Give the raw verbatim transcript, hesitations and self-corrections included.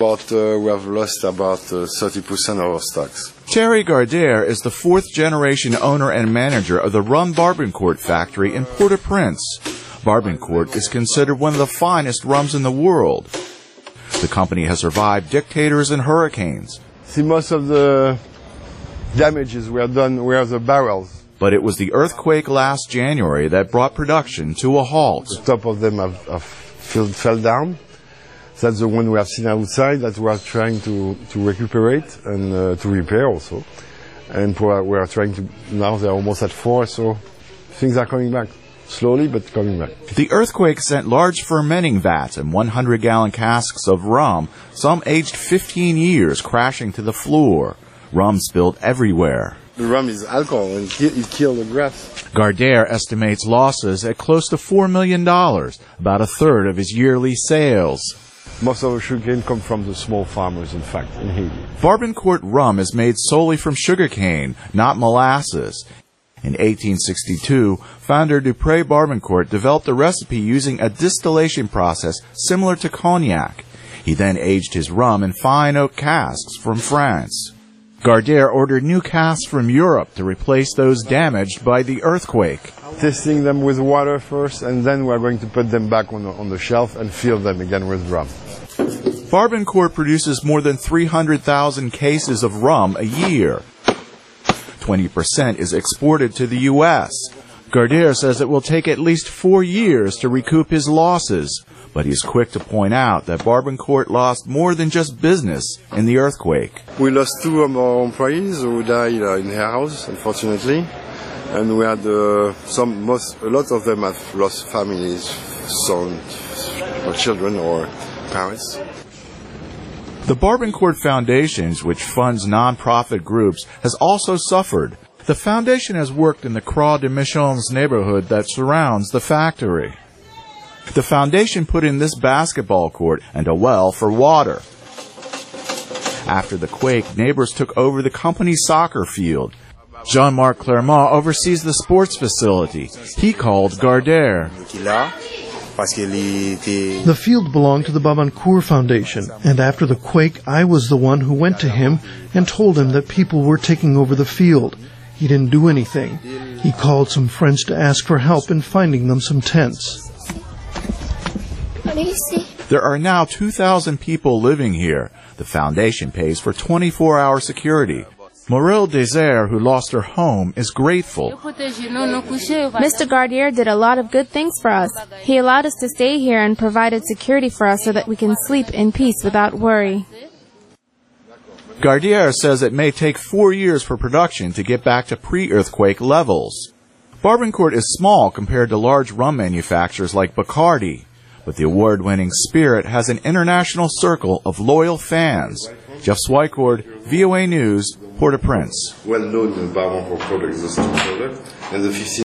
But uh, we have lost about uh, thirty percent of our stocks. Thierry Gardere is the fourth-generation owner and manager of the Rum Barbancourt factory in Port-au-Prince. Barbancourt is considered one of the finest rums in the world. The company has survived dictators and hurricanes. See, most of the damages were done were the barrels. But it was the earthquake last January that brought production to a halt. The top of them have, have fell, fell down. That's the one we have seen outside that we are trying to, to recuperate and uh, to repair also. And we are, we are trying to, now they're almost at four, so things are coming back. Slowly, but coming back. The earthquake sent large fermenting vats and one hundred gallon casks of rum, some aged fifteen years, crashing to the floor. Rum spilled everywhere. The rum is alcohol, and it killed the grass. Gardere estimates losses at close to four million dollars, about a third of his yearly sales. Most of the sugarcane come from the small farmers, in fact, in Haiti. Barbancourt rum is made solely from sugarcane, not molasses. In eighteen sixty-two, founder Dupré Barbancourt developed a recipe using a distillation process similar to cognac. He then aged his rum in fine oak casks from France. Gardere ordered new casks from Europe to replace those damaged by the earthquake. Testing them with water first, and then we're going to put them back on the, on the shelf and fill them again with rum. Barbancourt produces more than three hundred thousand cases of rum a year. twenty percent is exported to the U S Gardere says it will take at least four years to recoup his losses, but he's quick to point out that Barbancourt lost more than just business in the earthquake. We lost two of our employees who died uh, in their house, unfortunately, and we had uh, some, most, a lot of them have lost families, sons, or children, or parents. The Barbancourt Foundation, which funds non-profit groups, has also suffered. The foundation has worked in the Croix de Michon's neighborhood that surrounds the factory. The foundation put in this basketball court and a well for water. After the quake, neighbors took over the company's soccer field. Jean-Marc Clermont oversees the sports facility. He called Gardere. The field belonged to the Barbancourt Foundation, and after the quake, I was the one who went to him and told him that people were taking over the field. He didn't do anything. He called some friends to ask for help in finding them some tents. There are now two thousand people living here. The foundation pays for twenty-four hour security. Morel Desert, who lost her home, is grateful. Mister Gardere did a lot of good things for us. He allowed us to stay here and provided security for us so that we can sleep in peace without worry. Gardere says it may take four years for production to get back to pre-earthquake levels. Barbancourt is small compared to large rum manufacturers like Bacardi, but the award-winning spirit has an international circle of loyal fans. Jeff Swycord, V O A News, Port-au-Prince. Well known in Barbancourt product, the product, and the